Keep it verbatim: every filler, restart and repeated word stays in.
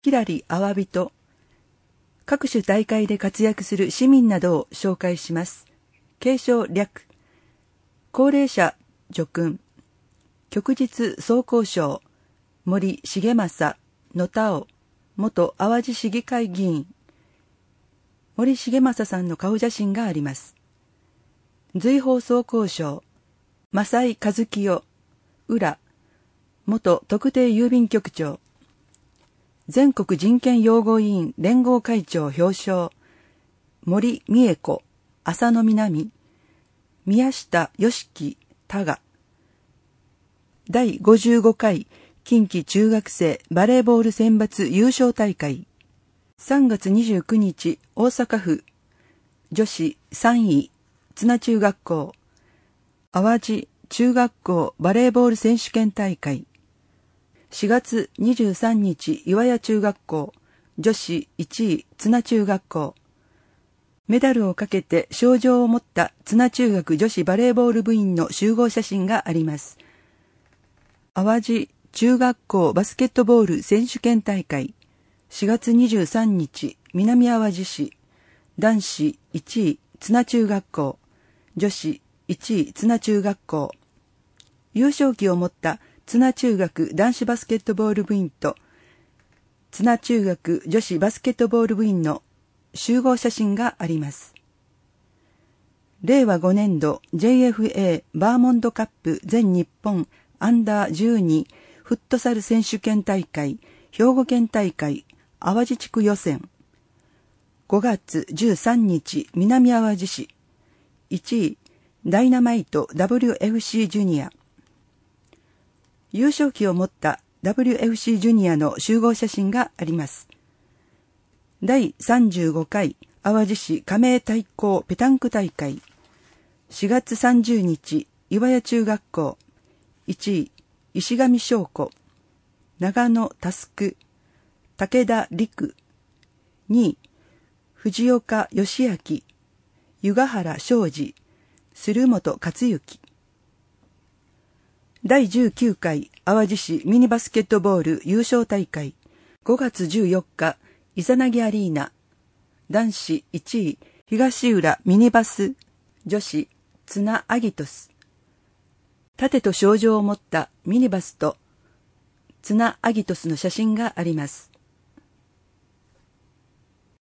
キラリアワビと、各種大会で活躍する市民などを紹介します。継承略、高齢者叙勲、旭日総工賞、森重政、野田尾、元淡路市議会議員。森重政さんの顔写真があります。随宝総工賞、正井和清、浦、元特定郵便局長。全国人権擁護委員連合会長表彰、森美恵子、浅野南、宮下良樹、多賀。だいごじゅうごかい近畿中学生バレーボール選抜優勝大会。さんがつにじゅうくにち、大阪府、女子さんい、津奈中学校、淡路中学校バレーボール選手権大会。しがつにじゅうさんにち、岩屋中学校、女子いちい、津奈中学校。メダルをかけて賞状を持った津奈中学女子バレーボール部員の集合写真があります。淡路中学校バスケットボール選手権大会。しがつにじゅうさんにち、南淡路市、男子いちい、津奈中学校、女子いちい、津奈中学校。優勝旗を持った津奈中学男子バスケットボール部員と津奈中学女子バスケットボール部員の集合写真があります。れいわごねんど ジェイエフエー バーモントカップ全日本アンダーじゅうにフットサル選手権大会兵庫県大会淡路地区予選。ごがつじゅうさんにち、南淡路市、いちいダイナマイト ダブリューエフシー ジュニア。優勝旗を持った ダブリューエフシー ジュニアの集合写真があります。だいさんじゅうごかい淡路市加盟対抗ペタンク大会。しがつさんじゅうにち、岩屋中学校、いちい石上翔子、長野佑、武田陸、にい藤岡義明、湯ヶ原昌司、鶴本克之。だいじゅうきゅうかい淡路市ミニバスケットボール優勝大会。ごがつじゅうよっか、イザナギアリーナ。男子いちい、東浦ミニバス、女子、ツナアギトス。盾と賞状を持ったミニバスとツナアギトスの写真があります。